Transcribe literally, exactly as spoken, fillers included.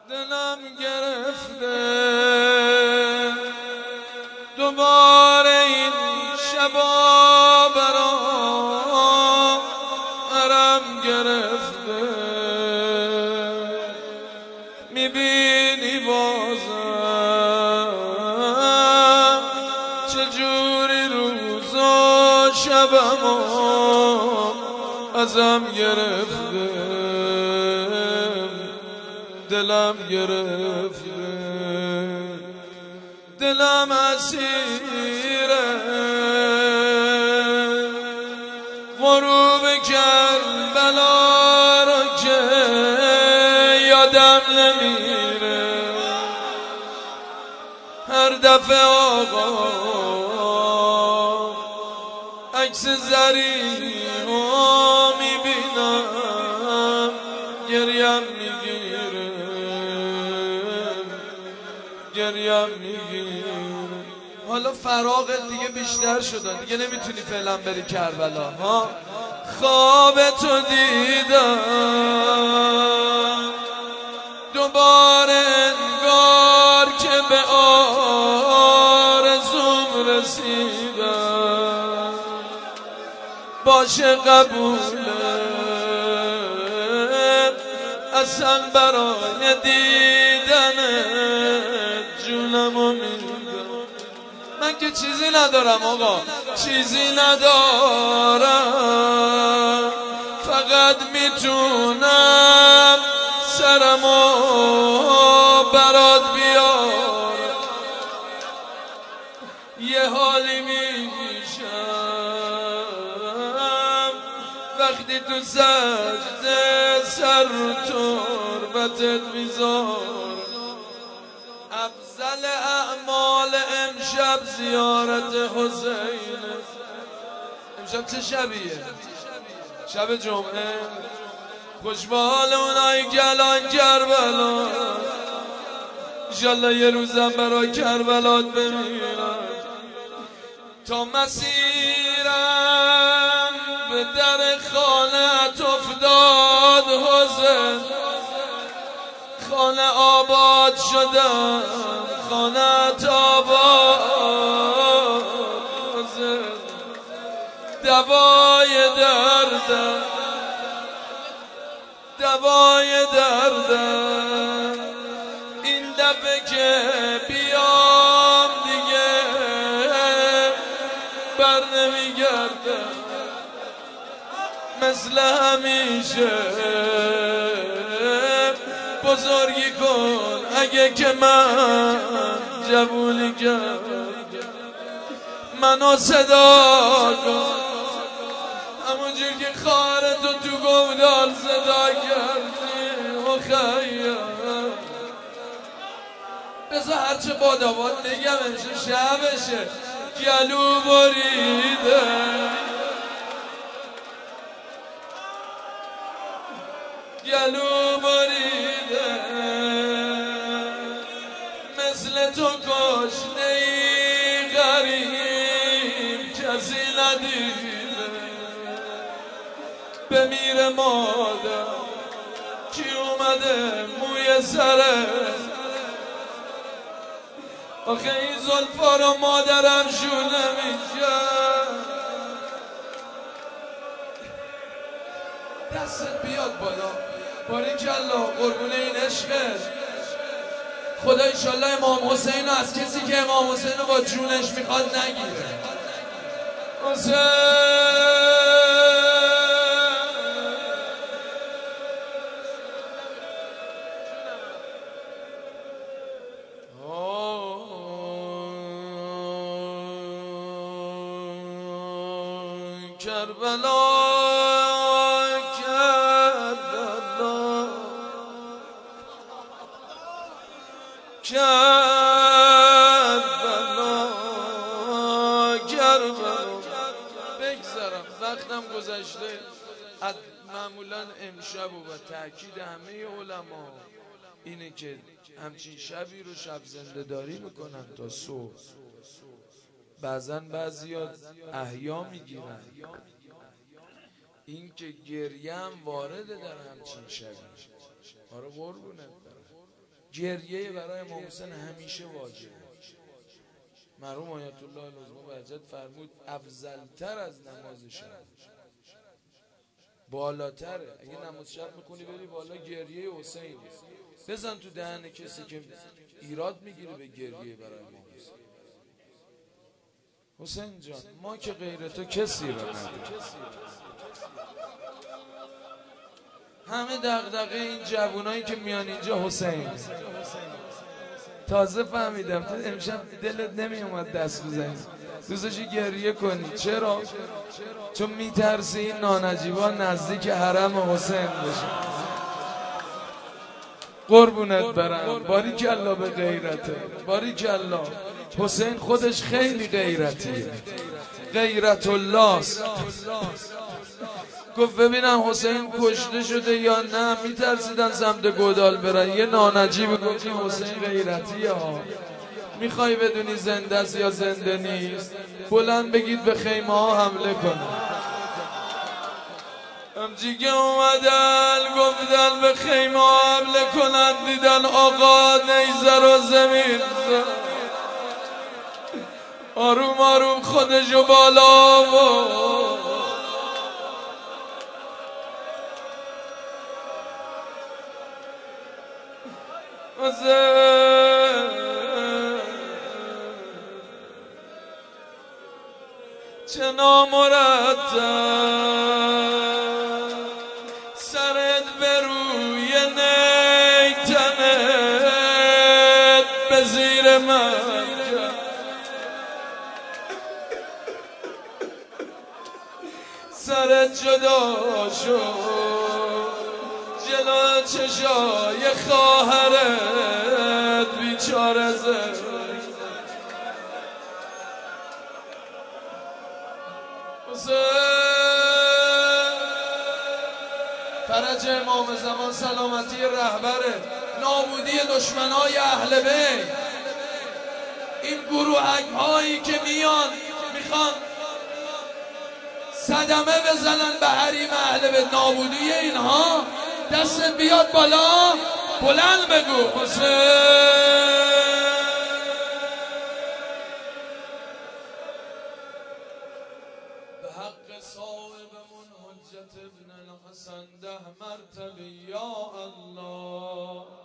دلم گرفته دوباره این شبا برام حرم گرفته. میبینی بازم چجوری روز و شبمو ازم گرفته، دلم گرفته، دلم اسیره غروب کربلا رو که یادم نمیره. هر دفعه آقا عکس زریمو میبینم گریم میگیره، گریم میگیره. حالا فراغت دیگه بیشتر شده، دیگه نمیتونی فعلا بری کربلا ها. خواب تو دیدم دوباره انگار که به آرزوم رسیدم. باشه قبوله اصلا برای دیدن جونمو میدم. من که چیزی ندارم آقا، چیزی ندارم، فقط میتونم سرمو برات بیارم. یه حالی میشم وقتی تو سجده سر رو تربتت میذارم. افضل اعمال امشب زیارت حسین. امشب چه شبیه؟ شب جمعه. خوشبال اونای گلان کربلا، انشالله یه روزم برای کربلات بمیرم. تا مسیرم به در خانت افتاد حسین، خانه آباد شدم، خانه آباد حسین. دوای دردم، دوای دردم، این دفعه که بیام دیگه بر نمیگردم. مثل همیشه بزرگی کن اگه که من جوونی کردم. منو صدا کن همونجور که خواهرتو تو گودال صدا کردی مخیر. بذار هرچه باداباد نگم امشه شبشه. گلو بریده گلو بریده مثل تو کشته ای غریب کسی ندیده. بمیره مادر کی اومده موی سره، آخه این زلفا رو مادرم شونه میشه. دستت بیاد بالا باریکلا قربون این عشقت. خدا ایشالله امام حسین رو از کسی که امام حسین رو با جونش میخواد نگیره. حسین کربلا کربلا کربلا کربلا. بگذارم وقتم گذشته. معمولا امشب و تأکید همه علما اینه که همچین شبی رو شب زنده داری میکنن تا صبح. بعضن بعضیا احیا میگیرن. این که گریه هم وارده در همچین شبی. آره قربونت برم. گریه برای امام حسین همیشه واجبه. مرحوم آیت الله العظمی بهجت فرمود افضلتر از نماز شب، بالاتره. اگه نماز شب میکنی بری بالا گریه حسین بزن تو دهن کسی که ایراد میگیره به گریه برای امام حسین. حسین جان ما که غیر تو کسی را نداریم. همه دغدغه این جوانایی که میان اینجا حسین. تازه فهمیدم تو امشب دلت نمی اومد دست بزنی، دوستشی گریه کنی. چرا؟ چون میترسی این نانجیبا نزدیک حرم حسین بشه. قربونت برم، باریکالله به غیرته، باریکالله. حسین خودش خیلی غیرتیه، غیرت الله است. گفت ببینم حسین کشته شده یا نه، میترسیدن سمت گودال برن. یه نانجیب گفت حسین غیرتیه ها، میخوای بدونی زنده است یا زنده نیست؟ بلند بگید به خیمه ها حمله کنه. همچی که اومدن گفتن به خیمه ها حمله کنن، دیدن آقا نیزه رو زمین آروم آروم خودشو بالا و چه نامرتب سرت به روی نیتنت به زیر من سرت جدا شد جلو چشای خواهرت بیچاره زد. فرج امام زمان سلامتی رهبره، نابودی دشمنای اهل بیت. این گروهک هایی که میان میخوان صدمه بزنن به حریم اهل بیت، نابودی اینها. دستت بیاد بالا، بلند بگو حسین. به حق صاحبمون حجت ابن الحسن ده مرتبه یا الله.